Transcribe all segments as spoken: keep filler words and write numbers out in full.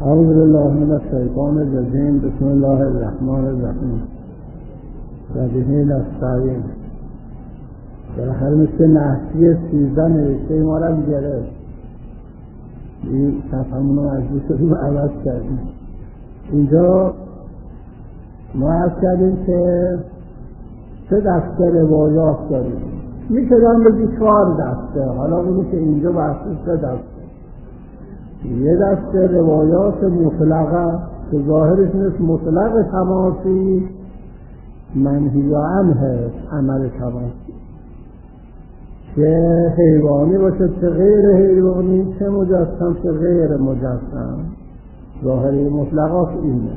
اعوذ بالله من الشیطان الرجیم. بسم الله الرحمن الرحیم. و به نستعین. بالاخره مثل نحوی سیزده نوشته ما را گرفت. این صفحمون رو مجبور شدیم عوض کردیم. اینجا ما عرض کردیم که سه دسته روایات داریم. میشه دارم بگی چهار دسته، حالا بگیم که اینجا بحث سه دسته. یه دسته روایات مطلقه که ظاهرش نیست مطلق تماسی، منهی عنه عمل تماسی، که حیوانی باشه چه غیر حیوانی، چه مجسم چه غیر مجسم، ظاهری مطلقات اینه.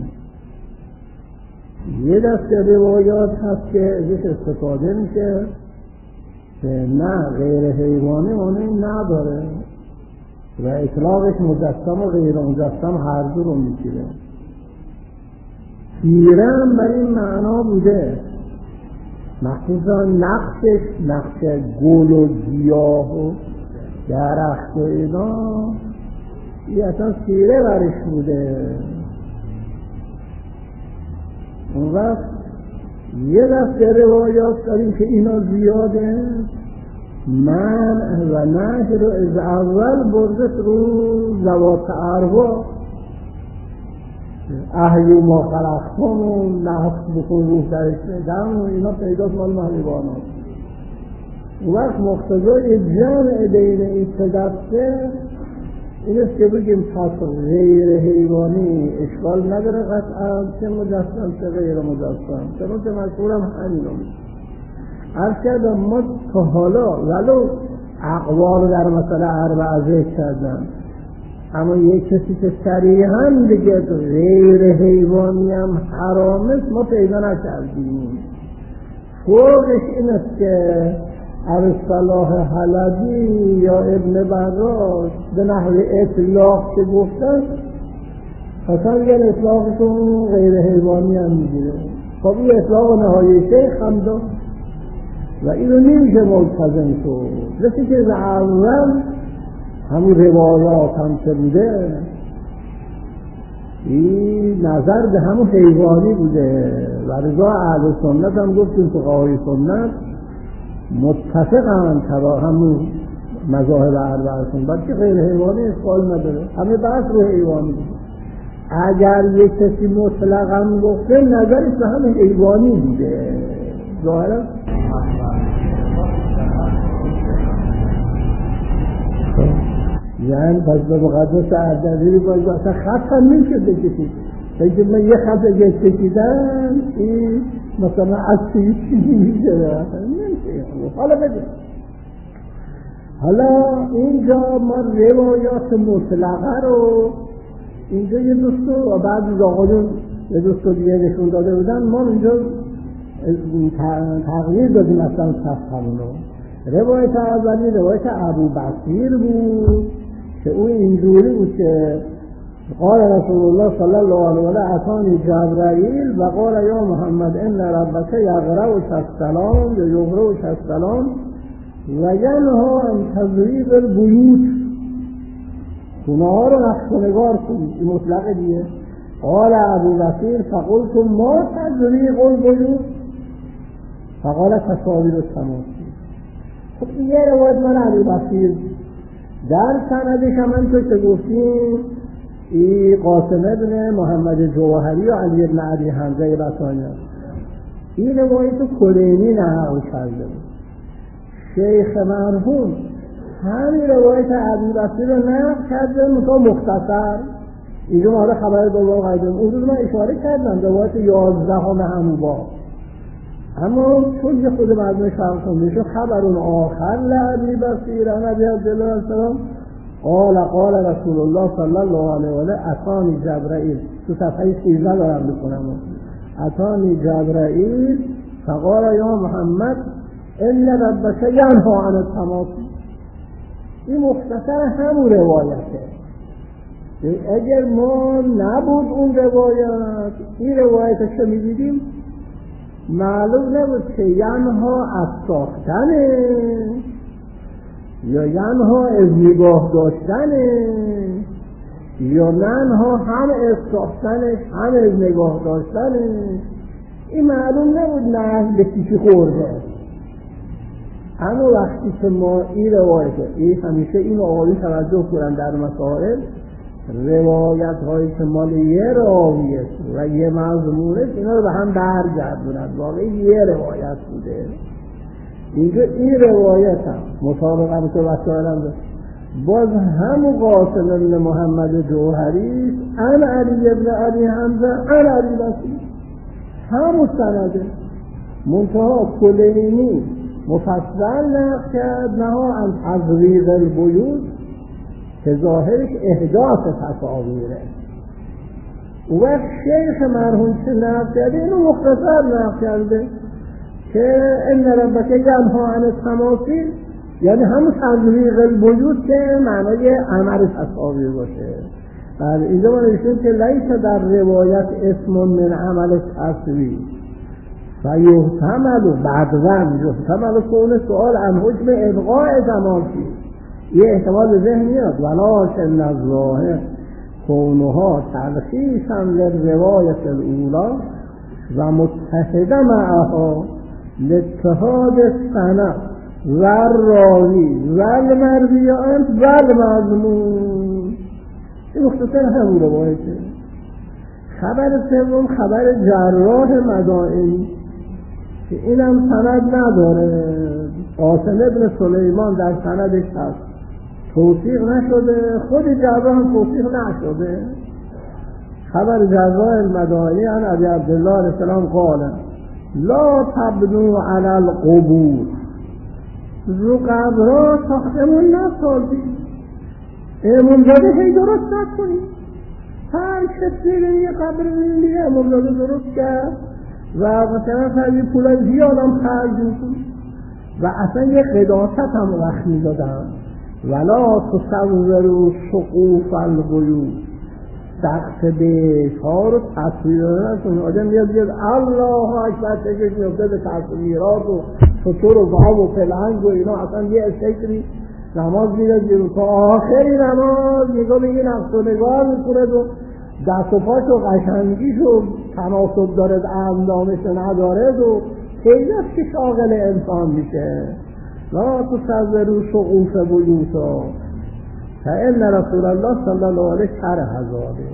یه دسته روایات هست که ازش استفاده میشه که نه غیر حیوانی معنی نداره و اطلاقش مجسم و غیر مجسم هر دو رو میگیره. سیره هم بر این معنا بوده، مخصوصا نقشش نقش گل و گیاه و درخت و اینا، این اصلا سیره برش بوده. اون وقت یه دسته روایات داریم که اینا زیاده، من و نهی رو از اول برده رو ذوات ارواح، احیو ما خلقتم و نفس بکن روح درش بدم و اینا پیداست مال حیوانات. اون وقت مقتضای جمع بین این سه دسته این است که بگیم پس غیر حیوانی اشکال نداره قطعا، چه مجسم چه غیر مجسم، چنانچه مشهورم همین رو میشه. عرض کردم ما تا حالا ولو اقوال در مسئله اربعه ذکر کردن، اما یک کسی که صریحاً دیگه غیر حیوانی هم حرام است ما پیدا نکردیم. فوقش این است که ارسطو حلبی یا ابن براش به نحو اطلاق که گفتن اصلا یه اطلاقشون غیر حیوانی هم میگیره. خب این اطلاق نهایی شیخ هم داشت و این رو نمیشه ملتزم شد، مثل که از اول همون روایات هم که بوده این نظر به همون حیوانی بوده و رضا اهل سنت هم گفتیم فقهای سنت متفقن تبا همون مذاهب اربعه‌شون، بلکه غیر حیوانی اشکال نداره، همه بحث رو حیوانی بوده. اگر یک کسی مطلقاً گفته نظرش به همون حیوانی بوده ظاهرا. یعنی پس به مقدس اردبیلی باید اصلا خط هم نمیشه بکشید، بگید من یه خط اگه کشیدم این مثلا از چیزی چیزی میشه نمیشه. حالا بگید حالا اینجا ما روایات مطلقه رو اینجا یه دوستو و بعد از آقایون یه دوستو دیگه نشون داده بودن، ما اینجا تغییر دادیم اصلا صفحمون رو. روایت اولی روایت ابو بصیر بود که اون اینجوری بود که قال رسول الله صلی الله علیه و آله اتانی جبرائیل و قال یا محمد ان ربک یقرأک السلام یا یقرأک السلام و ینهی عن تضریب البیوت، خونه ها رو نقش و نگار کنید. این مطلق دیگه. قال ابو بصیر فقلت ما تضریب البیوت فقال تصاویر التماثیل. خب این یه روایت من ابو بصیر در سندش هم همینطور که گفتیم این قاسم ابن محمد جوهری و علی ابن عبی حمزه بسانی هست. این روایت کلینی نقل کرده بود. شیخ مرحوم همین روایت ابو بصیر رو نقل کرده مثلا مختصر. اینجا ما خبر دوم قیدم اون روز من اشاره کردم روایت یازدهم همون باب، اما چون یه خود مردمش فرق کنده خبرون آخر لعبی بصیر نبی عبدالله السلام قال قال رسول الله صلی الله علیه و آله اتانی جبرائیل، تو صفحه سیزده دارم بکنم، اتانی جبرائیل فقال یا محمد ان ربک ینهی عن التماثیل. این مختصر همون روایته. اگر ما نبود اون روایت این روایتش که میدیدیم معلوم نبود که ینها از ساختنه یا ینها از نگاه داشتنه یونان ها هم اسکافتنش هم نگاه داشتنش این معلوم نبود نه به کیفی خورده. اما وقتی که ما این روایت این همیشه این آقایی توجه کنن در مسائل روایت هایی که مال یه راویه و یه مضمونه اینا رو به هم برگردونن واقعی یه روایت بوده. اینجا این روایت هم مطابقت که وسائل هم ده. باز هم قاسم ابن محمد جوهری ان علی ابن علی حمزه ان علی بصری همون سنده منتها کلینی مفصل نقل کرد نها عن تزویق البیوت که ظاهرش احداث تصاویره. و شیخ مرحوم چه نقل کرده اینو مختصر نقل کرده که ان ربک ینهی عن التماثیل یعنی همون تزویق البیوت که معنای عمل تصاویر باشه. بعد اینجا ما نوشتیم که لیس در روایت اسم من عمل تصویر و یحتمل بعضاً یحتمل کون سؤال عن حکم ابقاء تماثیل یه احتمال به ذهن میاد ولکن الظاهر کونها تلخیصا للروایت الاولی و متحده معها لاتحاد السند و الراوی و المروی عنه و المضمون. این مختصر همون روایته. خبر سوم خبر جراح مدائنی که اینم سند نداره. قاسم ابن سلیمان در سندش هست توثیق نشده، خود جراح هم توثیق نشده. خبر جراح المدائنی عن ابی عبدالله علیه السلام قال لا تبنو علی القبور رو قبرها ساختمون نسازید، امامزاده هی درست نکنید. هر کسی یه قبر دیگه امامزاده درست کرد و مثلا فرضی پولای زیاد هم خرج می‌کنه و اصلا یه قداست هم وقت می‌دادن ولا تصوروا سقوف البیوت سقف بیت‌ها رو تصویر نکنید. آدم میاد میاد الله اکبر تکش میفته به تصویرات و شتر و گاو و پلنگ و اینا اصلا یه استیکری نماز میره بیرون تا آخری نماز نگاه به این نقص و نگاه میکنه و دست و پاش و قشنگیش و تناسب دارد اندامش ندارد و خیلی از که شاغل انسان میشه. لا تصوروا سقوف بیوتا فإن رسول الله صلی الله علیه کره ذلک.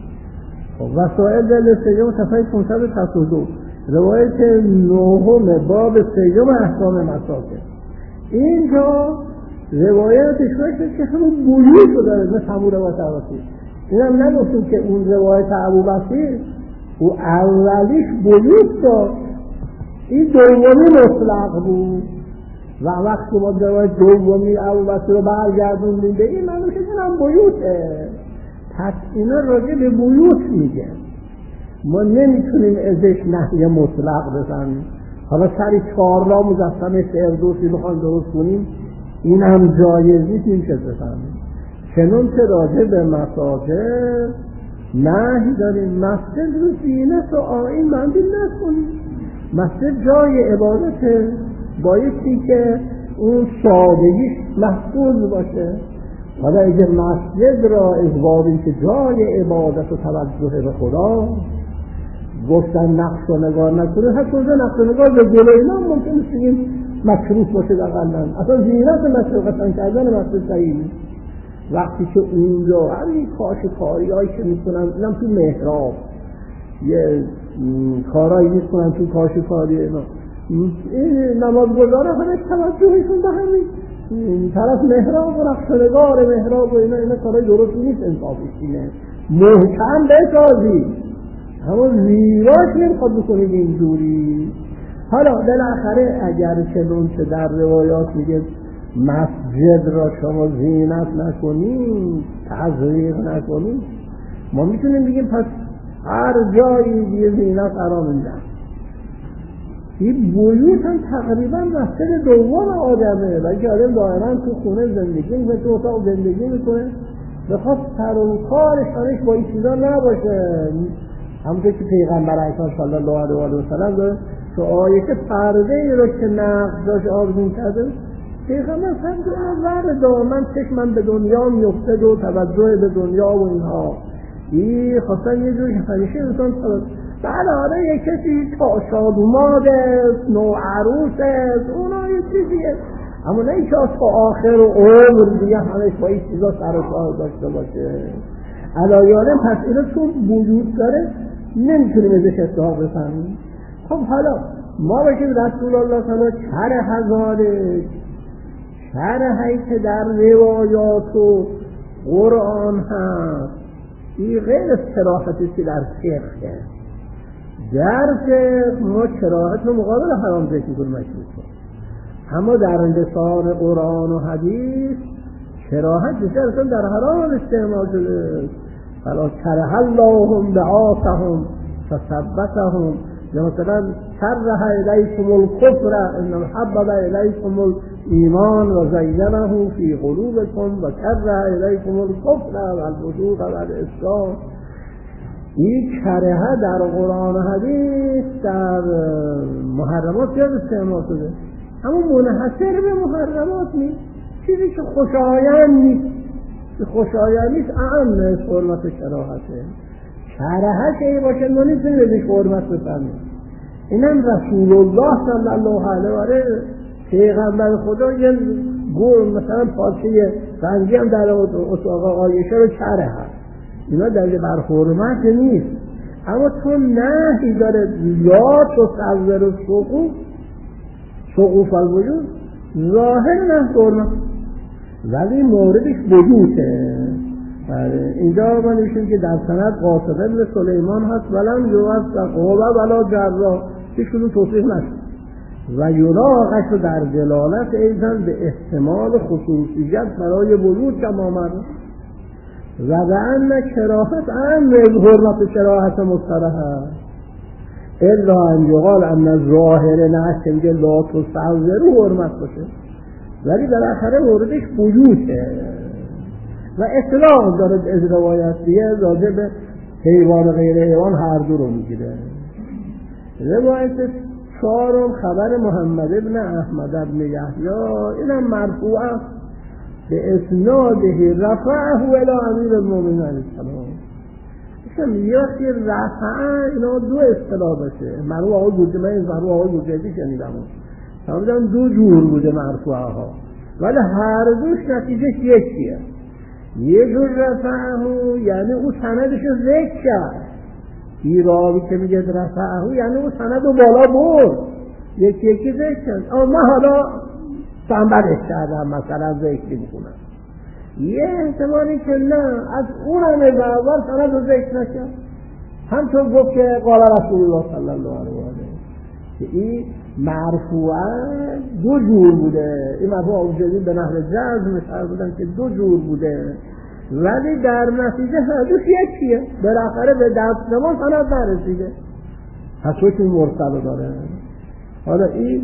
وسائل دل سیوم صفحه پانصد و شصت و دو روایت نهم باب سیوم احکام مساکن. اینجا روایتش باشه که همون بیوت رو داره مثل همون روایت عباسی. این هم نگفتیم که اون روایت ابوبکر او اولیش بیوت داشت، این دومی مطلق بود و وقتی ما روایت دومی ابوبکر رو برگردوندیم به این معنی که این هم بیوته. پس اینا راجع به بیوت میگه، ما نمیتونیم ازش نهی مطلق بزنیم. حالا سری چهار را مجسم فردوسی بخوایم درست کنیم این هم جایزی میشه بزنیم. چنون که راجع به مساجد نهی داریم مسجد رو زینت و آیین مندیل نکنیم. مسجد جای عبادته بایستی که اون سادگیش محفوظ باشه. حالا اگه مسجد را اجباریم که جای عبادت و توجه به خدا گفتن نقش و نگار نکنه، هر کجا نقش و نگار به گل اینا ممکنه بگیم مکروه باشه دقیقاً. اصلا زینت مشروع کردن مسجد صحیح نیست. وقتی که اونجا همین کاشی هایی که میکنن اینم تو محراب یه کارهایی میکنن تو کاشی کاری اینا این نمازگزاره همه توجهشون به همین طرف محراب و رقصنگار محراب و اینا اینا کارهای درست نیست. انصافش اینه محکم بسازی همون زیراش نمیخواد بکنید اینجوری. حالا بالاخره اگر چنون که در روایات میگه مسجد را شما زینت نکنید تزریق نکنید، ما میتونیم بگیم پس هر جایی دیگه زینت قرار میدن. این بیوت هم تقریبا مسجد دوم آدمه و اینکه آدم دائما تو خونه زندگی میکنه، تو اتاق زندگی میکنه، بخواد سر و کارش هنش با این چیزا نباشه. همونطور که پیغمبر اکرم صلی الله علیه و سلم داره تو آیه که پرده ای رو که نقش داشت آویزون کرده پیغمبر فرمود وردا من چشمم به دنیا میفتد و توجه به دنیا و اینها این خواستن یه جوری همیشه انسان بله آره یک کسی تا شادوماد است نو عروس است اونا یه چیزیه، اما نه این که تا آخر و عمر دیگه همش با این چیزا سر و کار داشته باشه. علایالم پس اینا چون وجود داره نمیتونیم ازش استحاق بفهمیم. خب حالا ما باشیم رسول الله صلی الله علیه و چر هزاره چرهی که در روایات و قرآن هست این غیر صراحتی که در فقه در فقه ما کراهت رو مقابل حرام ذکر کنیم مشروط، اما در لسان قرآن و حدیث کراهت بیشتر در حرام استعمال شده. فلا کره اللهم بعاثهم فثبتهم، یا مثلا کره الیکم الکفر ان حبب الیکم الایمان و زینه فی قلوبکم و کره الیکم الکفر و الفسوق و العصیان. این کره در قرآن و حدیث در محرمات زیاد استعمال شده، اما منحصر به محرمات نیست، چیزی که خوشایند نیست که خوشایند نیست اعم از حرمت کراهته. کراهت که باشه ما نیستیم بهش حرمت بفهمیم. اینم رسول الله صلی الله علیه و آله پیغمبر خدا یه گل مثلا پارچه رنگی هم در اتاق عایشه رو کره هست، اینا دلیل بر حرمت نیست، اما تو نهی داره یا تو تصور سقوف سقوف الوجود ظاهر نه حرمت ولی موردش وجوده. اینجا ما نشون که در سند قاسم ابن سلیمان هست ولم یوثق ولا جراح هیچ کدوم توصیف نشد و یراقش رو در دلالت ایضاً به احتمال خصوصیت برای وجود کم آمد و به ان کراهت ان حرمت کراهت مصطلح الا ان یقال ان ظاهر نهی میگه لا تصوروا حرمت باشه، ولی بالاخره موردش وجوده و اطلاق داره از روایت دیگه راجع به حیوان و غیر حیوان هر دو رو میگیره. روایت چهارم خبر محمد ابن احمد ابن یحیی اینم مرفوع است به اسناده رفعه الی امیر المؤمنین علیه السلام. میگم یکی رفعه اینا دو اصطلاح باشه، مرفوع آقای بوده من مرفوع آقای بوده شنیدم فهمیدم دو جور بوده مرفوعه ها، ولی هر دوش نتیجهش یکیه. یه جور رفعه یعنی او سندش رو ذکر کرد، این راوی که میگه رفعه یعنی او سند رو بالا برد یکی یکی ذکر کرد، اما من حالا سنبرش کردم مثلا ذکری میکنم. یه احتمالی که نه از اونم از اول سند رو ذکر نکرد، همطور گفت که قال رسول الله صلی الله علیه و آله که این مرفوعه دو جور بوده، این مرفوع اوجدی به نحو جزم مشهر بودن که دو جور بوده ولی در نتیجه هر دوش یکیه، بالاخره به دست ما سند نرسیده پس حکم مرسل داره. حالا این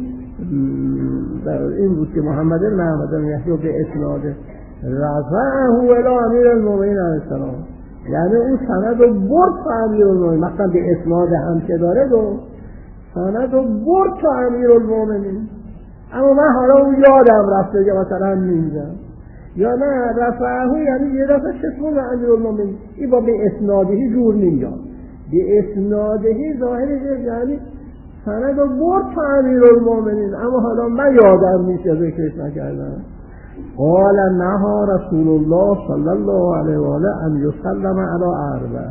این بود که محمد بن احمد بن یحیی به اسناد رفعه الی امیر المؤمنین علیه السلام، یعنی اون سند رو برد تا امیر المؤمنین، مثلا به اسناد هم که داره دو سند رو برد تا امیر المؤمنین، اما من حالا اون یادم رفته که مثلا میگم یا نه رفعه یعنی یه دفعه چشمون امیر المؤمنین، این با به اسنادهی جور نمیاد، به اسنادهی ظاهرش یعنی سند رو برد تا امیر المؤمنین، اما حالا من یادم نیست یا ذکرش نکردم. قال نهى رسول الله صلی الله علیه و آله ان یسلم علی اربع،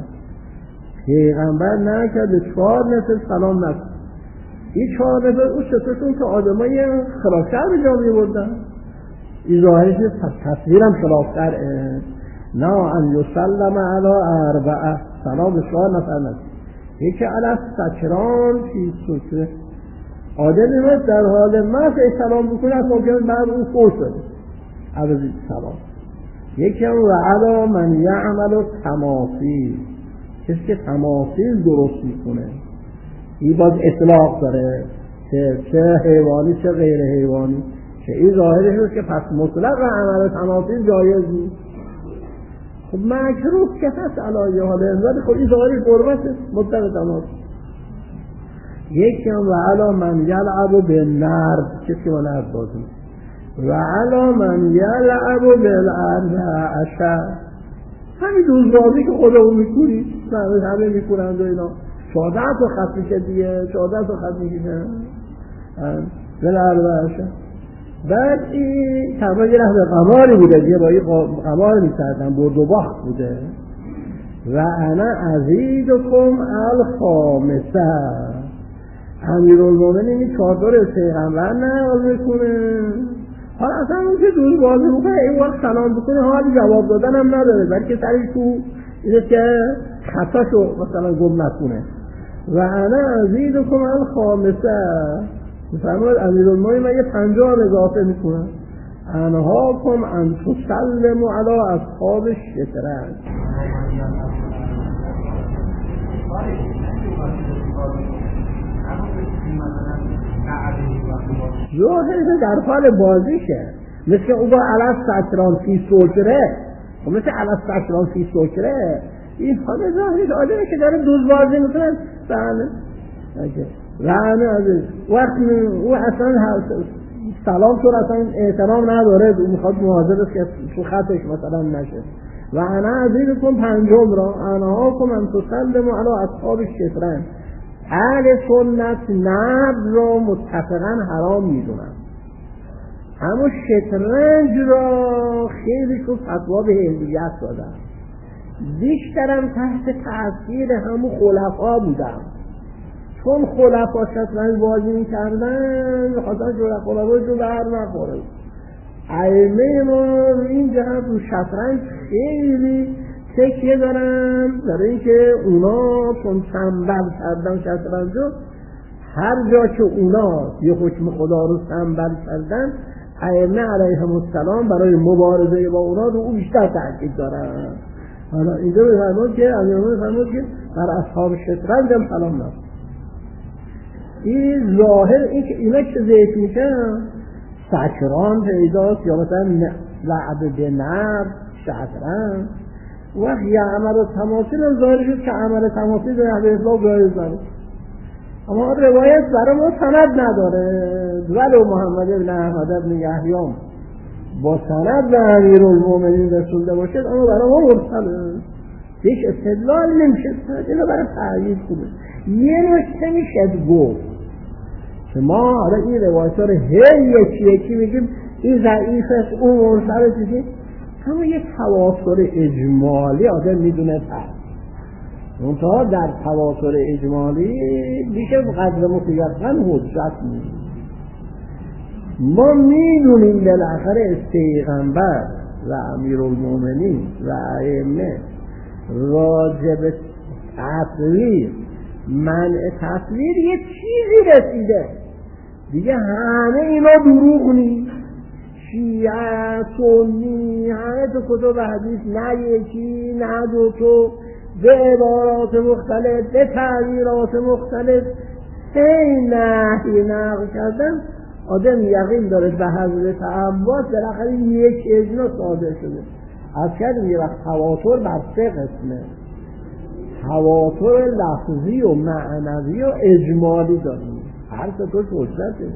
پیغمبر نکرد چهار نفر سلام نکرد. این چهار نفر اون شتاشون که آدمای خلافشر به جا میبردن، این ظاهرش تصویرم خلافشره. نه ان یسلم علی اربع، سلام به چهار نفر نکرد. یکی علی سکران فی سکره، آدمی باید در حال مست سلام بکنه از ممکنه بعد اون فوش بده عوضی سلام. یکی هم و علا من یعمل تماثیل، کسی که تماثیل درست میکنه، این باز اطلاق داره که چه حیوانی چه غیر حیوانی، که این ظاهرش رو که پس مطلق عمل تماثیل جایز نیست. خب مکروه که هست علایه حال انزاد، خب این ظاهری قربت مطلق تماثیل. یکی هم و علا من یلعب به نرد، کسی که با نرد بازی، و علی من یلعب بالارض عشر. همین دوزبازی که خودمون میکنید همه همه میکنند و اینا چهارده تا خط میشه دیگه، چهارده تا خط میشه بالارض عشر. بعد این تمام یه رهد قماری بوده دیگه، با این قمار میکردن، برد و باخت بوده. و انا ازیدکم الخامسه. امیرالمومنین این چادر پیغمبر نقض میکنه. حالا اصلا اون که دور بازی بکنه این وقت سلام بکنه حالی جواب دادن هم نداره، بلکه سرش تو اینه که خطاشو مثلا گم نکنه. و انا ازیدکم الخامسه. میفرماید امیرالمومنین من یه پنجاه اضافه میکنم. انهاکم ان تسلموا علی اصحاب الشطرنج. ظاهر در حال بازیشه، مثل او با علف سکران فی سکره، و مثل علف سکران فی سکره این حال ظاهری آدمی که داره دوز بازی میکنن. بله رعنه عزیز وقتی او اصلا سلام تو اصلا احترام نداره، او میخواد مواظب است که تو خطش مثلا نشه. و انا عزیزکم پنجم را انهاکم ان تسلموا علی اصحاب الشطرنج. اهل سنت نبض را متفقا حرام میدونن، اما شطرنج را خیلی تو فتوا به حلیت دادن، بیشترم تحت تأثیر همون خلفا بودن، چون خلفا شطرنج بازی میکردن بخاطر جور خلفا جو بر نخوره. ائمه ما این جهت رو شطرنج خیلی تکیه دارن، برای اینکه اونا چون سنبل کردن شطرنجو، هر جا که اونا یه حکم خدا رو سنبل کردن ائمه علیهم السلام برای مبارزه با اونا رو اون بیشتر تاکید دارن. حالا اینجا بفرمایید که امیرالمومنین بفرمایید که بر اصحاب شطرنج هم سلام نست. این ظاهر این که اینا که ذکر میشن سکران پیداست یا مثلا لعب به نبض شطرنج. وقت یه عمل و تماثیل هم ظاهر شد که عمل تماثیل به نحوه اطلاق جایز داره، اما روایت برای ما سند نداره. ولو محمد ابن احمد ابن یحیی با سند به امیرالمومنین رسولده باشد اما برای ما مرسله، هیچ استدلال نمیشه. اینو برای تأیید خوبه. یه نکته میشه گفت که ما حالا این روایت ها رو هی یکی یکی میگیم این ضعیف است اون مرسله چیزی، اما یک تواتر اجمالی آدم میدونه تر. منتها در تواتر اجمالی بیشه قدر متیقن حجت میدونیم. ما میدونیم بالاخره پیغمبر و امیرالمومنین و ائمه راجب تصویر منع تصویر یه چیزی رسیده دیگه، همه اینا دروغ نیست. شیعه سنی همه تو کتب حدیث نه یکی نه دو تو به عبارات مختلف به تعبیرات مختلف هی نهی نقل کردن. آدم یقین داره به حضرت عباس بالاخره یک اجنا صادر شده. از کردیم یه وقت تواتر بر سه قسمه، تواتر لفظی و معنوی و اجمالی داریم، هر سه توش حجته.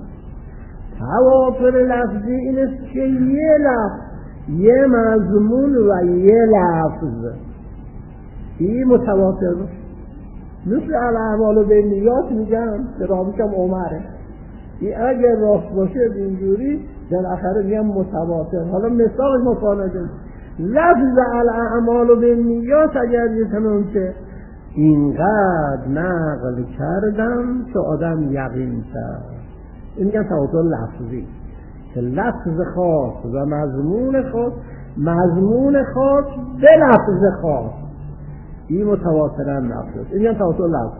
تواتر لفظی این است که یه لفظ یه مضمون و یه لفظ این متواتر باشه. مثل الاعمال بالنیات میگم که راویشم عمره، این اگر راست باشه اینجوری بالاخره میگم متواتر. حالا مثال مفانده لفظ الاعمال بالنیات اگر یه تمام که اینقدر نقل کردم که آدم یقین کرد، این میگن تواتر لفظی که لفظ خاص و مضمون خاص، مضمون خاص به لفظ خاص، این متواترا لفظ است. این میگن تواتر لفظ.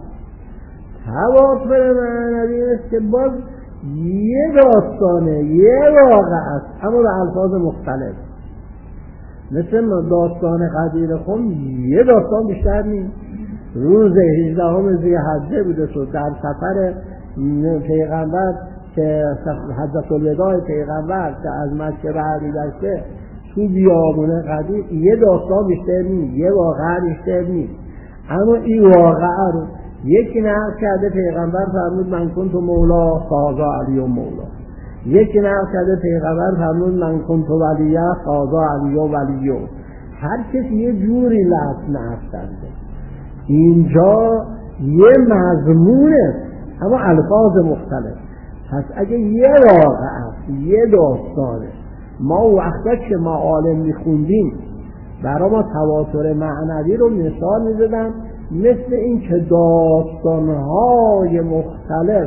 تواتر معنوی است که باز یه داستانه یه واقع است اما به الفاظ مختلف. مثل داستان قدیر خم یه داستان بیشتر نیست. روز هجدهم ذی‌حجه بوده شد در سفر پیغمبر که حجة الوداع پیغمبر که از مکه برمیگشته تو بیابون قدیر، یه داستان بیشتر نیست، یه واقعه بیشتر نیست، اما این واقعه رو یکی نقل کرده پیغمبر فرمود من کنت مولا فهذا علی مولا، یکی نقل کرده پیغمبر فرمود من کنت ولیه قاضا علی و ولیو، هر کسی یه جوری لفظ نقل کرده. اینجا یه مضمونه اما الفاظ مختلف. پس اگه یه واقعه یه داستانه ما وقتا که ما عالم میخوندیم برای ما تواتر معنوی رو مثال میزدن، مثل این که داستانهای مختلف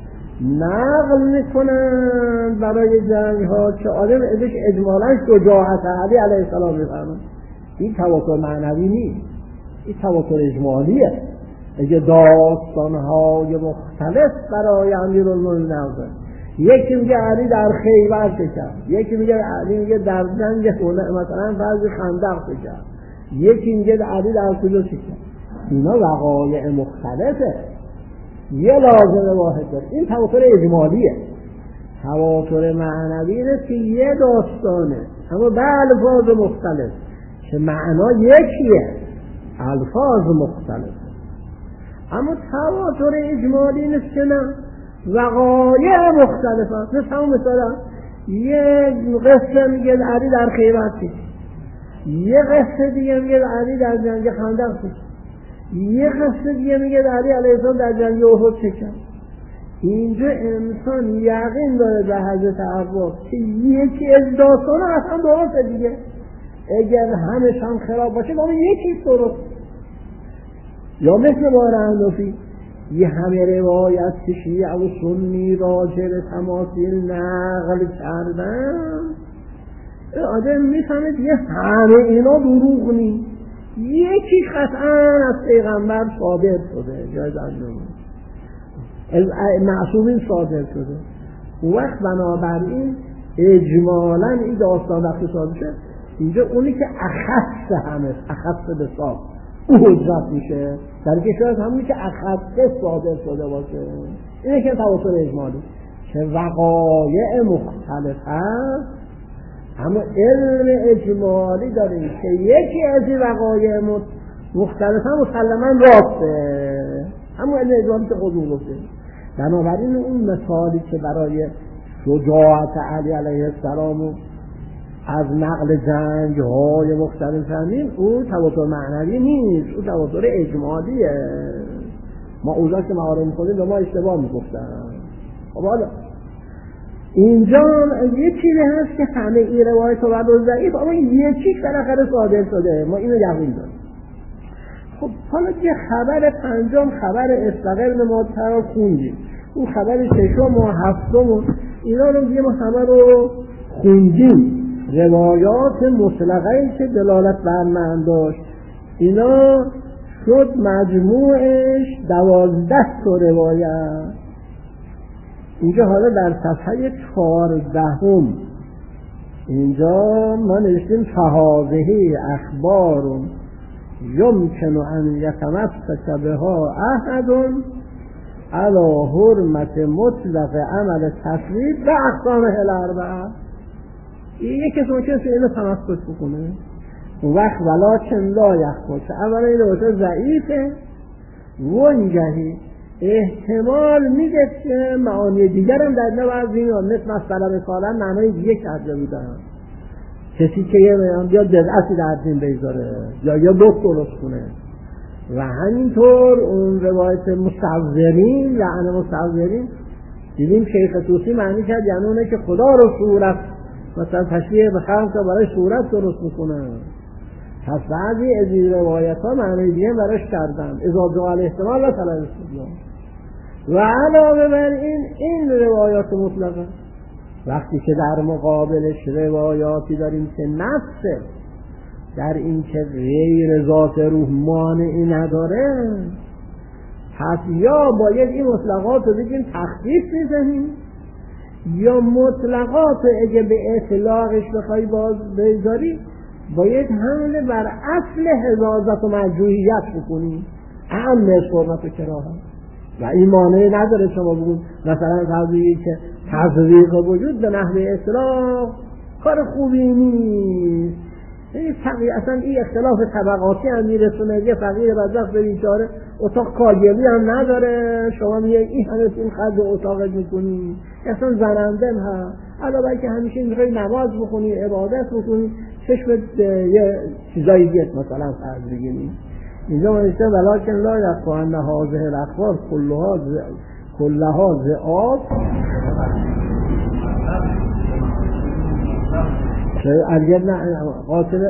نقل میکنن برای جنگ ها که آدم ازش اجمالا شجاعت علی علیه السلام میفهمن. این تواتر معنوی نیست، این تواتر اجمالیه. اگه داستانهای مختلف برای امیرالمومنین نقل، یکی میگه علی در خیبر کرد، یکی میگه علی میگه در جنگ مثلا فرض خندق کرد، یکی میگه علی در کجا کرد. اینا وقایع مختلفه، یه لازمه واحد داره. این تواتر اجمالیه. تواتر معنوی اینه که یه داستانه اما به الفاظ مختلف که معنا یکیه، الفاظ مختلف. اما تواتر اجمالی نیست که نه، وقایع مختلف هست. مثل همون مثلا یه قصه میگه علی در خیبر کرد، یه قصه دیگه میگه علی در جنگ خندق کرد، یه قصه دیگه میگه علی علیه السلام در جنگ احد کرد. اینجا انسان یقین داره به حضرت عباس که یکی از داستان اصلا درسته دیگه، اگر همش هم خراب باشه اما یکی درست. یا مثل بار اندافی یه همه روایت که شیعه و سنی راجع به تماثیل نقل کردن، آدم میفهمه دیگه همه اینا دروغ نیست، یکی قطعا از پیغمبر صادر شده، جای دنجمون معصومین صادر شده. وقت بنابراین اجمالا این داستان وقتی صادر شد، اینجا اونی که اخص همه اخص به صاحب او حجت میشه، در که شاید همونی که اخص صادر شده باشه. اینه که تواتر اجمالی که وقایع مختلف هست اما علم اجمالی داریم که یکی از این وقایع مختلف هم مسلما راسته، همون علم اجمالی که خودمون گفتیم. بنابراین اون مثالی که برای شجاعت علی علیه السلام از نقل جنگ های مختلف همین، اون تواتر معنوی نیست، اون تواتر اجمالیه. ما اوضاع که معارم خودیم به ما اشتباه میگفتن. خب حالا اینجا یه چیزی هست که همه این روایت و بعد ضعیف اما یکی بالاخره صادر شده، ما اینو یقین داریم. خب حالا یه خبر پنجم خبر استقل ما ترا خوندیم، اون خبر ششم و هفتم و اینا رو دیگه ما همه رو خوندیم. روایات مطلقه که دلالت بر معنی داشت اینا شد مجموعش دوازده تا روایت. اینجا حالا در صفحه چهاردهم اینجا ما نوشتیم فهذه اخبار یمکن ان یتمسک بها احد علی حرمت مطلق عمل تصویب و اقسامه الاربعه. این یکی ممکنه که اینو تمسک بکنه اون وقت ولکن لا یخفت، اولا این روایت ضعیفه و اینجایی احتمال میده که معانی دیگر هم در نوع میاد، مثل مثلا مثلا معنای دیگه کرده بودن، کسی که یه میان یا جزعی در دین بیزاره یا یا دو درست کنه. و همینطور اون روایت مستعذرین یعنی مستعذرین دیدیم شیخ توسی معنی کرد یعنی اونه که خدا رو صورت مثلا تشریح به خلق که برای صورت درست میکنه. پس بعضی از این روایت ها معنی دیگه براش کردن اذا جاء الاحتمال لا طلب استدلال. و علاوه بر این این روایات مطلقه وقتی که در مقابلش روایاتی داریم که نفسه در این که غیر ذات روح مانعی نداره، پس یا باید این مطلقات رو بگیم تخفیف میزنیم یا مطلقات اگه به اطلاقش بخوای باز بذاری باید حمله بر اصل حضاظت و مرجوحیت بکنی، اهم از حرمت و کراهت. و این مانعی نداره شما بگون مثلا قضیه‌ای که تضریق وجود به نحو اطلاق کار خوبی نیست، این فقیر اصلا این اختلاف طبقاتی هم میرسونه. یه فقیر بدبخت به بیچاره اتاق کاگلی هم نداره، شما میگه این همه این خرج اتاقت میکنی، اصلا زننده هم علاوه که همیشه میخوای نماز بخونی، عبادت بکنی، چشمت یه چیزایی دیگه مثلا فرض بگیریم. اینجا نوشته ولکن لا یخفی ان هذه الاخبار کلها کلها ذئاب الجنة قاتل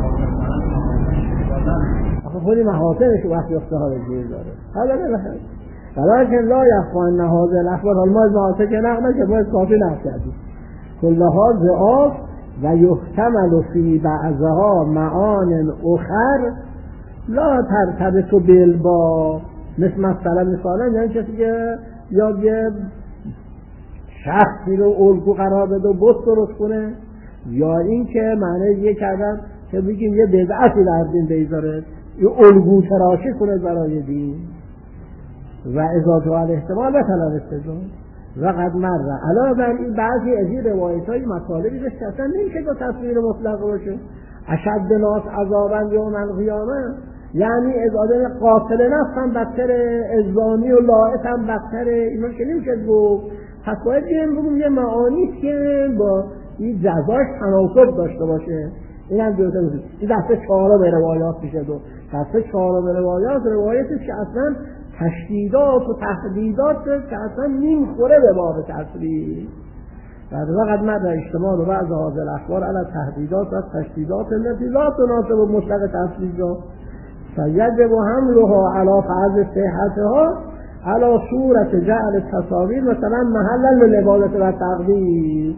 خودی محاصرش وقتی اختها به جیر داره. حالا نبخش ولکن لا یخفی ان هذه الاخبار، حالا ما از محاصر که نقل که باید کافی نقل کردیم، کلها ذئاب و یحتمل فی بعضها معان اخر لا ترتبط بالبا، مثل مثلا مثلا یعنی کسی که یا یه شخصی رو الگو قرار بده و بست درست کنه، یا این که معنی یه کردن که بگیم یه بدعتی در دین بیزاره، یه الگو تراشی کنه برای دین و اضافه علی احتمال بطلب استدلال. و قد مره علاوه بر این بعضی از این روایت های مطالبی داشت که اصلا نمیشه با تصویر مطلق باشه. اشد ناس عذابا یوم القیامه، یعنی از آدم قاتل نفس هم بدتره، از زانی و لاعت هم بدتره، اینا که نمیشه گفت. پس باید بگیم یه معانی که با این جزاش تناسب داشته باشه. این هم دوتا میشه. این دسته چهارم روایات میشه. دو دسته چهارم روایات روایتش که اصلا تشدیدات و تهدیدات که اصلا نمیخوره به باب تصریح. بعد وقت مد اجتماع و بعض هذه الاخبار علی تهدیدات و تشدیدات التي لا تناسب مطلق تصریح فیجب حملها علی فرض صحتها علی صورت جعل تصاویر مثلا محلا للعبادت و تقدیر.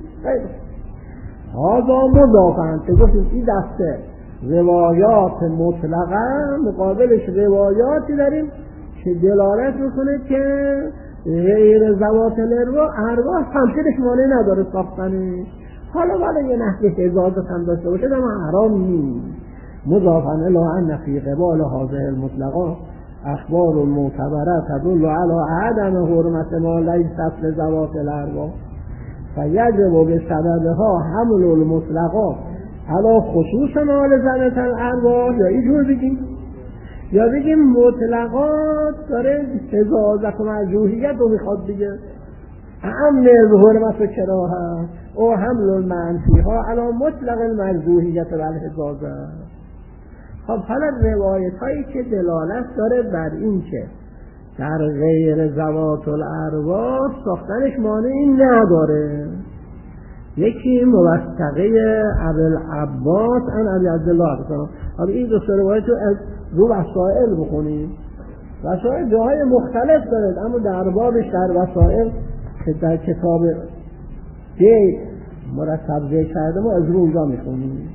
هذا مضافن که گفتیم این دسته روایات مطلقه مقابلش روایاتی داریم که دلالت میکنه که غیر ذوات الارواح ارواح تمثیلش مانع نداره ساختنش. حالا ولی یه نحوه اجازت هم داشته باشه اما حرام نیست. مضافا الی ان فی قبال هذه المطلقات اخبار معتبره تدل علی عدم حرمت ما لیست لذوات الارواح فیجب بسببها حمل المطلقات علی خصوص ما لذوات الارواح. یا اینجور بگیم یا بگیم مطلقات داره حجازت و مرجوحیت رو میخواد دیگه، امن حرمت و کراهت او حمل المنفی ها علی مطلق المرجوحیت و الحجازت. خب حالا روایت هایی که دلالت داره بر این که در غیر ذوات الارواح ساختنش مانعی نداره، یکی موثقه ابوالعباس عن ابی عبدالله. حالا این دو روایت رو از رو وسائل بخونیم. وسائل جاهای مختلف دارد اما در بابش در وسائل که در کتاب دی مرتب ذکر کرده ما از رو اونجا میخونیم.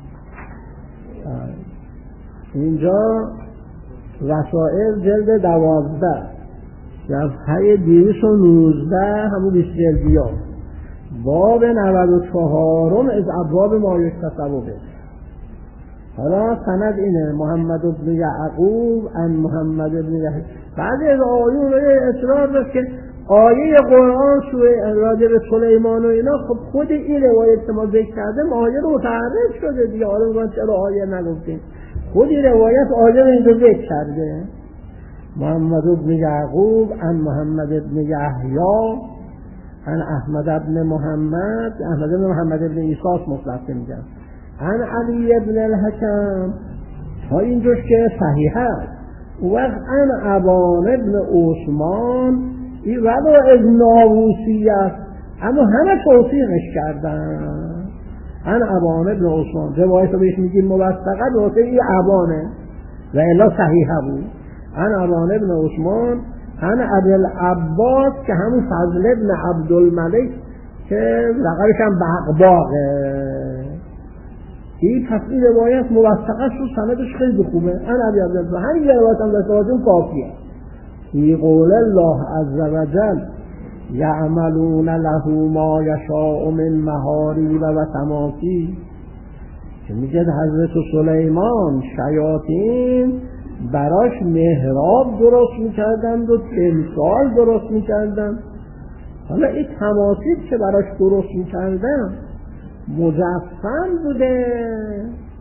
اینجا وسائل جلد دوازده صفحه دویست و نوزده همون بیست جلدی ها باب نود و چهارم از ابواب ما یکتسبه. حالا سند اینه محمد بن یعقوب ان محمد بن یحیی. بعضی از آیون اصرار داشت که آیه قرآن سوره راجع به سلیمان و اینا خب خود این روایت که ما ذکر کردیم آیه رو متعرض شده دیگه. حالا میگن چرا آیه نگفتیم؟ خود این روایت آیه رو اینجا ذکر کرده. محمد بن یعقوب ان محمد بن یحیی ان احمد بن محمد احمد بن محمد بن عیسی مطلق میگن عن علی بن الحکم تا اینجاش که صحیح است. وقت عن ابان ابن عثمان این وضع از ناووسی است اما همه توصیقش کردن. عن ابان ابن عثمان روایت رو بهش میگیم موثقه دوسته این ابانه و الا صحیحه بود. عن ابان ابن عثمان عن ابوالعباس که همون فضل ابن عبدالملک که لقبش هم بغباغه. این تصویر روایت موثقه شد سندش خیلی خوبه. ان ابی عبدالله همین روایت هم دستوازون کافیه. فی قول الله عز وجل یعملون له ما یشاء من محاریب و تماثیل که میگه حضرت سلیمان شیاطین براش محراب درست میکردند و تمثال درست میکردند. حالا این تماثیل که براش درست میکردند مجسم بوده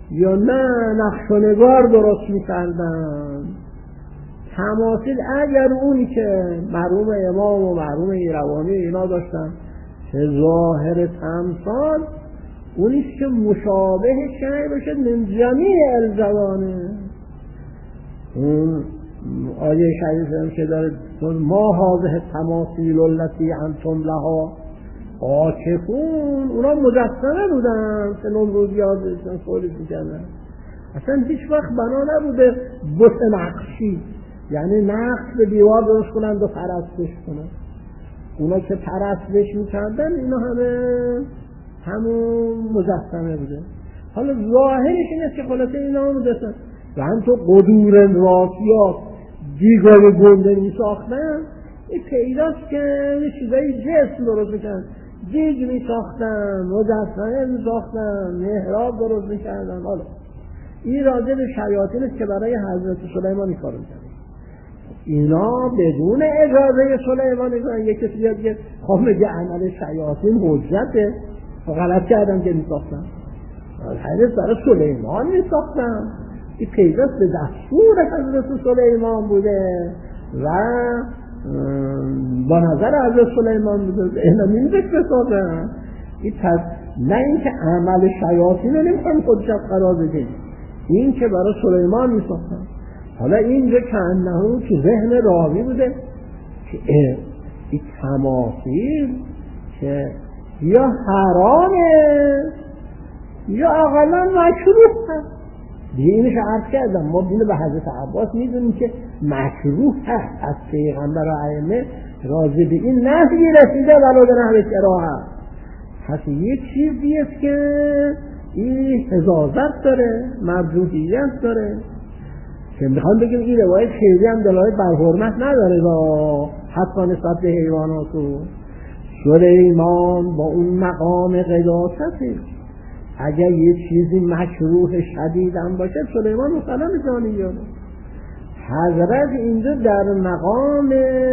یا نه نقش و نگار درست میکردن. تماثیل اگر اونی که مرحوم امام و مرحوم ایروانی اینا داشتن که ظاهر تمثال اونیست که مشابه شیء باشه من جمیع الجوانب. اون آیه شریف هم که داره ما هذه تماثیل التي انتم لها عاکفون، اونا مجسمه بودن که نمرود یادشون سوالش میکردن. اصلا هیچ وقت بنا نبوده بت نقشی، یعنی نقش به دیوار درست کنند و پرستش کنند. اونا که پرستش میکردن اینا همه همون مجسمه بوده. حالا ظاهرش این است که خلاصه اینا مجسمه و هم تو قدور راسیات دیگاه گنده میساختن. این پیداست که یه چیزایی جسم درست میکردن، دیگ میساختن، مجسمه میساختن، محراب درست میکردن. حالا این راجع به شیاطین است که برای حضرت سلیمان این کارو میکردن. اینا بدون اجازه سلیمان میگن یک کسی بیاد که خب میگه عمل شیاطین حجته، غلط کردن که میساختن. حضرت برای سلیمان میساختن. این پیداست به دستور حضرت سلیمان بوده و با نظر حضرت سلیمان بوده. اینا نمیشه بسازن. این پس نه اینکه عمل شیاطین رو نمیخوان حجت قرار بدیم، این که برای سلیمان میساختن. حالا اینجا که انهو که ذهن راوی بوده که این تماثیل که یا حرامه یا اقلا مکروه هست. دیگه اینش عرض کردم، ما بینه به حضرت عباس میدونیم که مکروه هست. از پیغمبر و ائمه راضی به این نهی رسیده ولو به نحو کراهه. پس یک چیزی است که این حضاظت داره، مرجوحیت داره، که میخوام بگیم این روایت خیلی هم دلالت بر حرمت نداره و حتی نسبت به حیوانات. و سلیمان با اون مقام قداسته اگر یه چیزی مکروه شدید هم باشه سلیمان مثلا میتونه یاره. حضرت اینجا در مقام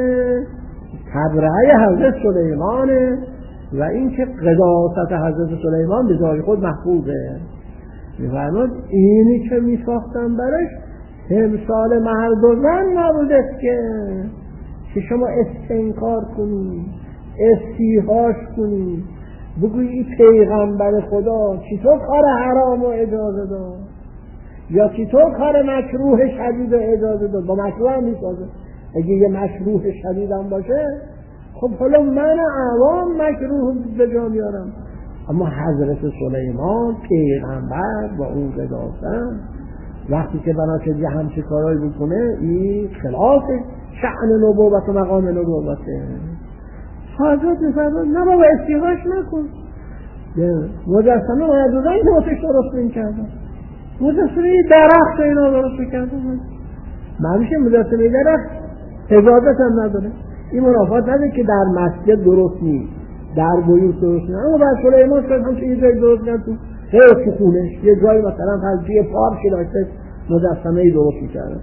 تبرئه حضرت سلیمانه و اینکه قداست حضرت سلیمان به جای خود محفوظه. میفرماد اینی که میساختن برش تمثال مرد و زن نبوده که که شما استنکار کنید، استیحاش کنید، بگوی این پیغمبر خدا چطور کار حرام و اجازه داد یا چطور کار مکروه شدید و اجازه داد. با مکروه هم میسازه. اگه یه مکروه شدید هم باشه خب حالا من عوام مکروه به جا میارم، اما حضرت سلیمان پیغمبر با اون قداست وقتی که بناشه یه همچه کارایی بکنه این خلاف شأن نبوت و مقام نبوته. حضرت میفرماد نه بابا استیغاش نکن. مجسمه مردودن که واسه درست میکردن، مجسمه درخت اینا درست میکردن. معنیشه مجسمه درخت حفاظت هم نداره، این منافات نداره که در مسجد درست نیست، در بیوت درست نیست. اما بر سلیمان شد هم که یه جایی درست کرد تو خیلی تو خونش یه جایی مثلا خلفی پارکی داشته مجسمه درست میکردن.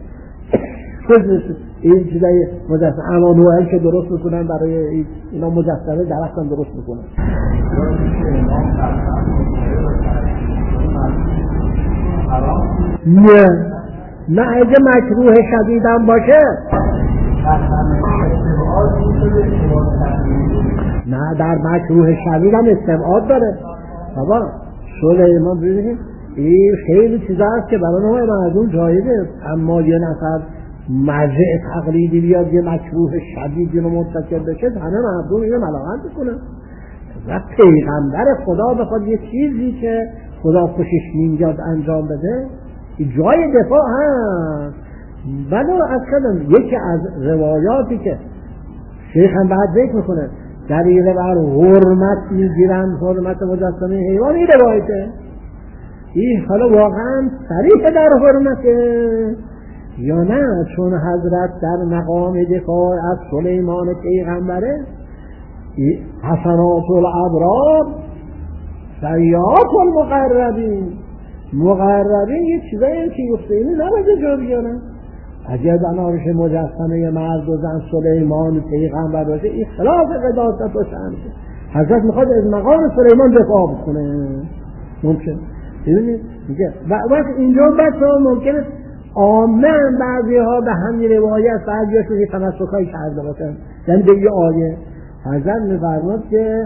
این چیزای مجسمه اما نوعی که درست میکنن برای اینا مجسمه درخت هم درست میکنن. نه نه اگه مکروه شدید هم باشه نه در مکروه شدید هم استبعاد داره. بابا سلیمان ببینید این خیلی چیزا هست که برای نوع مردم جایزه، اما یه نفر مرجع تقلیدی بیاد یه مکروه شدیدی رو مرتکب بشه همه مردم اینو ملاحظه میکنن. و پیغمبر خدا بخواد یه چیزی که خدا خوشش میاد انجام بده جای دفاع هست. بنا از کدام یکی از روایاتی که شیخ هم بعد ذکر میکنه دلیل بر حرمت میگیرن، حرمت مجسمه حیوان، این روایته این حالا واقعا صریح در حرمته یا نه چون حضرت در مقام دفاع از سلیمان پیغمبره حسنات الابرار سیئات المقربین مقربین یه چیزایی که یفتینی نباید جا بیارن. اگر بنابرش مجسمه مرد و زن سلیمان پیغمبر باشه این خلاف قداست و شأن. حضرت میخواد از مقام سلیمان دفاع بکنه. ممکن ببینید میگه وقت اینجا بچه ها ممکنه عامه بعضی ها به همین روایت بعضی هاشون یه تمسکایی کرده باشن، یعنی به یه آیه حضرت می‌فرماد که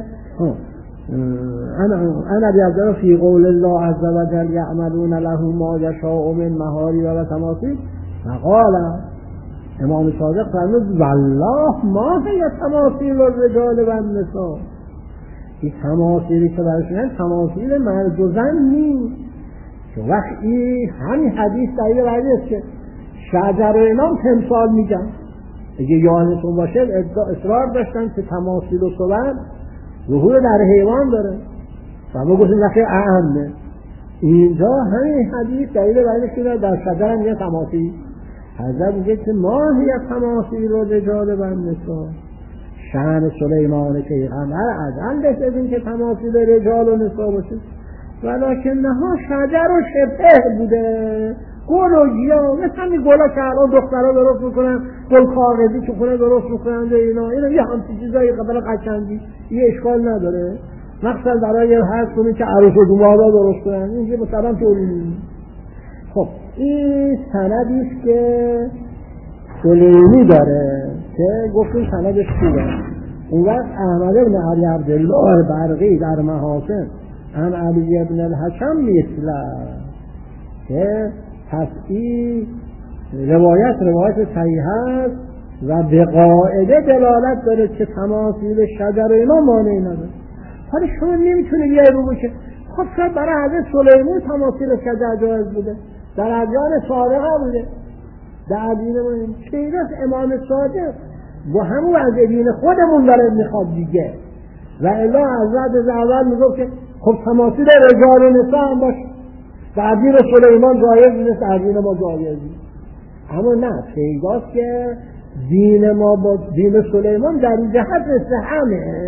انا انا بیادر فی قول الله عز و جل یعملون له ما یشاء من محاری و تماثیل فقال امام صادق فرمود والله ما هی تماثیل الرجال و النساء، این تماثیلی که برشون تماثیل مرد و زن نیست. چون وقتی همین حدیث دلیل بعدی است که شجر و اینام تمثال میگن، اگه یادتون باشه اصرار داشتن که تماثیل و صور ظهور در حیوان داره و ما گفتیم نخیر اهمه. اینجا همین حدیث دلیل بعدی که در شجر هم یه تماثیل حضرت میگه که ماهی تماثیل و رجال و النساء، شأن سلیمان که قمر از آن بهترین که تماثیل رجال و نساء باشه، ولکن نها شجر و شبه بوده، گل و گیاه، مثل همین گلا که الان دخترها درست میکنن، گل کاغذی که خونه درست میکنن و اینا اینا یه همچین چیزایی قبل قشنگی یه اشکال نداره، مخصوصا برای هر کنی که عروس و دامادا درست کنن اینجا مثلا طوری نیست. خب این سندی است که سلیمی داره که گفتیم سندش خوبه. اون وقت احمد بن علی عبدالله برقی در محاسن عن علی بن الحکم مثله که پس این روایت روایت صحیح است و به قاعده دلالت داره که تماثیل شجر و اینا مانعی نداره. حالا شما نمیتونه بیای رو بشه خب شاید برای حضرت سلیمان تماثیل شجر جایز بوده، در ادیان سابقه بوده، در دین ما چه ایناست امام صادق با همون از دین خودمون داره میخواد دیگه، و الا حضرت از اول میگفت که خب تماثیل رجال و نساء هم باشه، در دین سلیمان جایز نیست، در دین ما جایز نیست. اما نه پیداست که دین ما با دین سلیمان در این جهت مثل همه.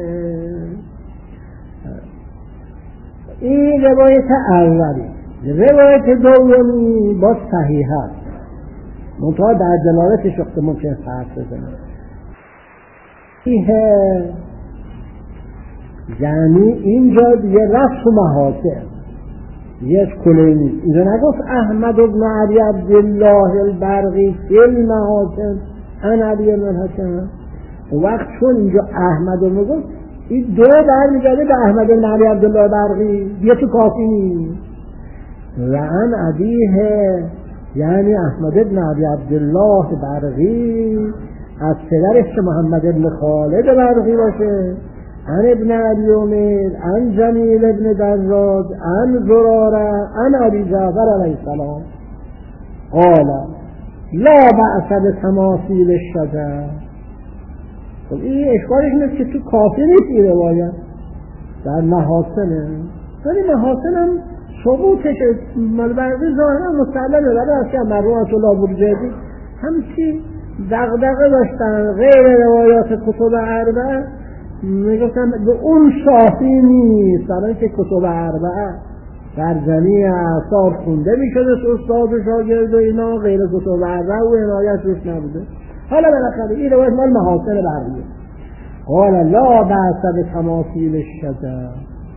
این روایت اولی. روایت دومی با صحیح است، منتها در دلالتش وقت ممکن فرق بزنه. یعنی اینجا دیگه رفت و محاسن یک کلینی اینجا نگفت احمد بن علی عبدالله البرقی فی المحاسن عن علی بن الحکم. وقت چون اینجا احمد بن گفت این دو برمیگرده به احمد بن علی عبدالله برقی، یه تو کافی نیست. و عن عبیه یعنی احمد بن علی عبدالله برقی از پدرش که محمد بن خالد برقی باشه، عن ابن علی امیر عن جمیل ابن دراج عن زراره عن علی جعفر علیه السلام قال لا بأس بتماثیل الشجر. خب این اشکالش نیست که تو کافی نیست این روایت، در محاسنه، ولی محاسن هم ثبوتش ملبرقی ظاهرا مسلمه، ولی از که مروات الله برجدی همچی دغدغه داشتن غیر روایات کتب اربعه میگفتن به اون صافی نیست، برای که کتب اربعه در جمیع اعصار خونده میشده استاد و شاگرد و اینا، غیر کتب اربعه و عنایت روش نبوده. حالا بالاخره این روایت مال محاسن برقیه. قال لا بأس بتماثیل الشجر.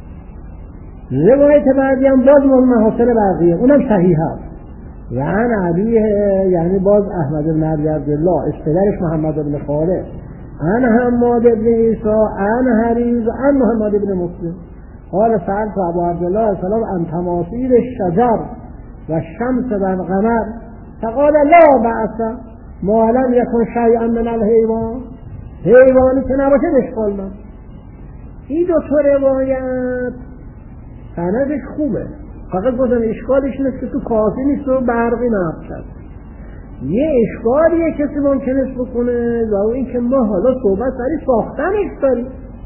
روایت بعدی هم باز مال محاسن برقیه، اونم صحیح هست. و عن علیه یعنی باز احمد بن علی عبدالله استدرش محمد بن خالد عن حماد بن عیسی عن حریز عن محمد بن مسلم قال سألت ابو عبدالله السلام عن تماثیل الشجر و الشمس و القمر فقال لا بأس ما لم یکن شیئا من الحیوان، حیوانی که نباشه اشکال نه. این دو تا روایت سندش خوبه، فقط گفتم اشکالش نیست که تو کافی نیست و برقی نقل شد. یه اشکالیه کسی ممکنه بکنه و این که ما حالا صحبت سری ساختنش داریم.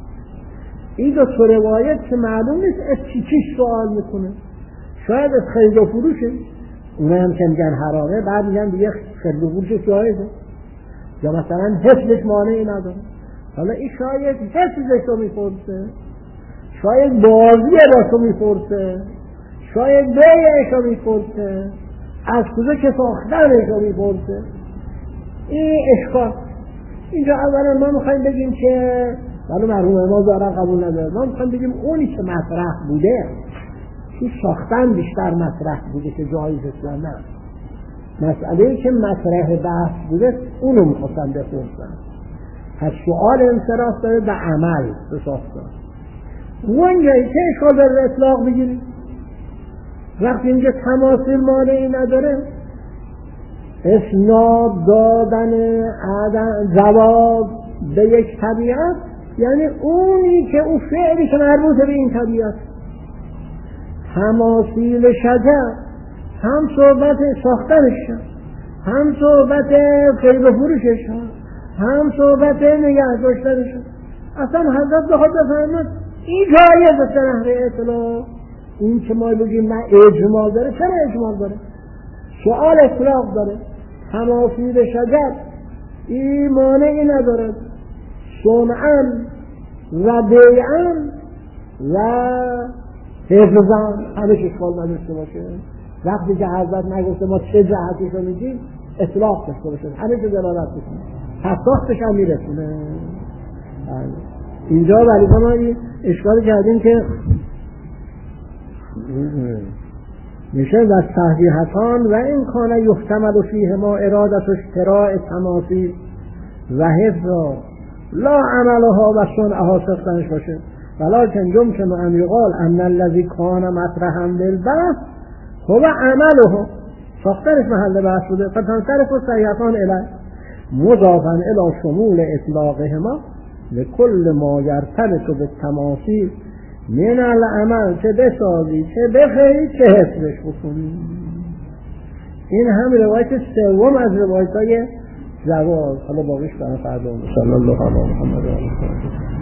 این دو تا روایت که معلوم نیست از چی چیش سوال میکنه، شاید از خرید و فروشه، اونه هم که میگن حراره، بعد میگن دیگه خرید و فروش جایزه، یا مثلا حفظش مانعی نداره. حالا این شاید حفظش رو میپرسه، شاید بازی رو میپرسه، شاید بیعش رو میپرسه، از کجا که ساختنش رو میپرسه. این اشکال اینجا اولا ما میخواییم بگیم که ولی مرحوم ما دارن قبول نداره، ما میخواییم بگیم اونی که مطرح بوده تماثیل ساختن بیشتر مطرح بوده که جایز اصلا نه. مسئله که مطرح بحث بوده اونو میخواستن بپرسن. پس سؤال انصراف داره به عمل به ساختن. اونجایی که اشکال داره اطلاق بگیرید وقتی اینجا تماثیل مانعی نداره اسناد دادن جواب به یک طبیعت یعنی اونی که اون فعلی که مربوط به این طبیعت. تماثیل شجر هم صحبت ساختنش هم صحبت خرید و فروشش هم صحبت نگه داشتنش. اصلا حضرت بخواد بفرماد این جایز است در اهل اطلاق. این که ما بگیم نه اجمال داره، چرا اجمال داره؟ سؤال اطلاق داره. تماثیل شجر این مانعی ندارد صنعاً و بیعاً و حفظاً همه اشکال نداشته باشه. وقتی که حضرت نگفته ما چه جهتش رو میگیم اطلاق داشته باشه همه که دلالت بکنه تصاحتش هم میرسونه. اینجا ولی ما اشکال کردیم که میشه و صحیحتان و این کانه یحتمل فیه ما ارادت اشتراع تماثیل و حفظ لا عملها و صنعها سختنش باشه ولکن یمکن ان یقال ان الذی کان مطرحا للبحث هو عمله ساختنش محل بحث بوده فتنصرف صحیحتان الیه مضافا الی شمول اطلاقهما لکل ما یرتبط بالتماثیل من العمل چه بسازی چه بخری چه حفظش بکنی. این هم روایت سوم از روایت های جواز. حالا باقیش برای فردا. صلی الله علیه و محمد.